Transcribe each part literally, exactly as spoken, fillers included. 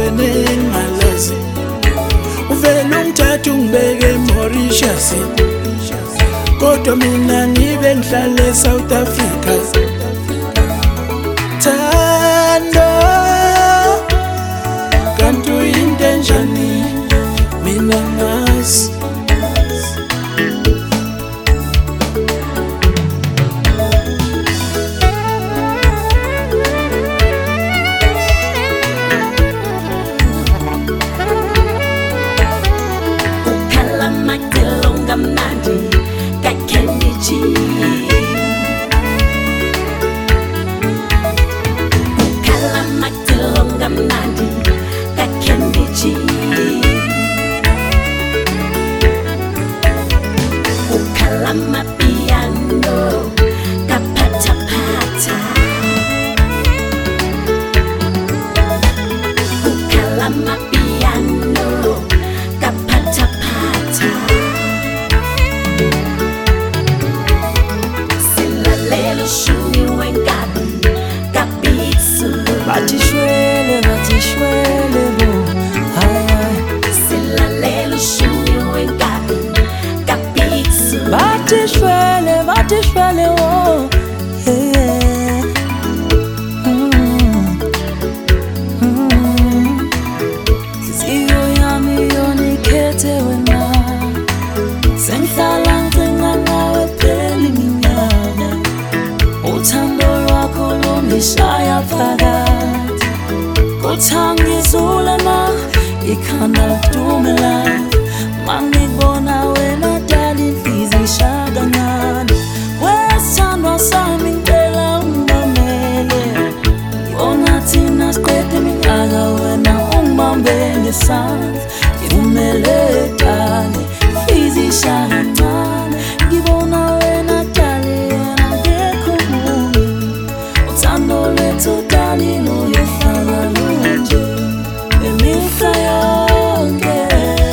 ngalazi uvela ungithatha ungibeke eMauritius kodwa mina ngibe ngihlala eSouth Africa. Thando kanti uyinto enjani mina ngazi. Batishwele, batishwele bo, ay ay. Silalelo shuni wengabi, kapitsu. Batishwele, batishwele wo, yeah. Mm. Mm. Ziyo yami yonikhethe wena, sengihlala ngicinga ngawe phela iminyaka. Uthando lwakho lungishaya phakathi. Uthangizula na ikhanda lidumela mangibona wena dali inhliziyo ishaya kancane. Wesithandwa sami ngicela ungimamele, ngibona thina siqede iminyaka wena ungibambe ngesandla. Ngivumele dali inhliziyo ishaya kancane, ngibona wena dali yena akekho omunye. Uthando lwethu dali luyohlala lunje imihla yonke.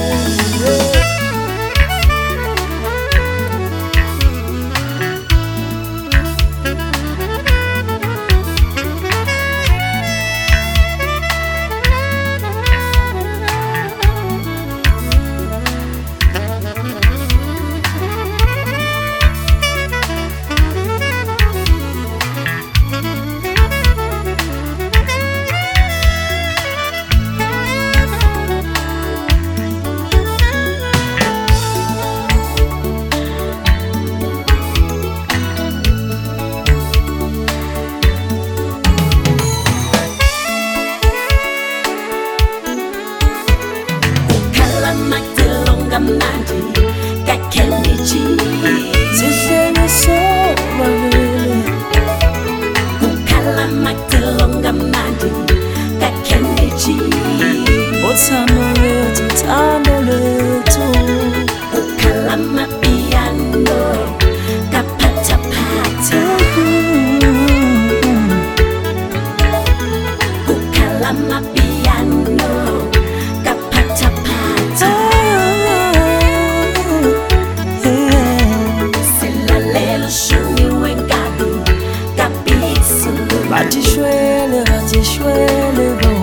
Mnandi kakheniji Sihlele sobabili ukhala makilonga mnandi kakheniji uthando lwethu uthando lwethu ukhala mapiano kaphatha phatha ukhala mapiano kaphatha phatha. Batishwele, batishwele bo.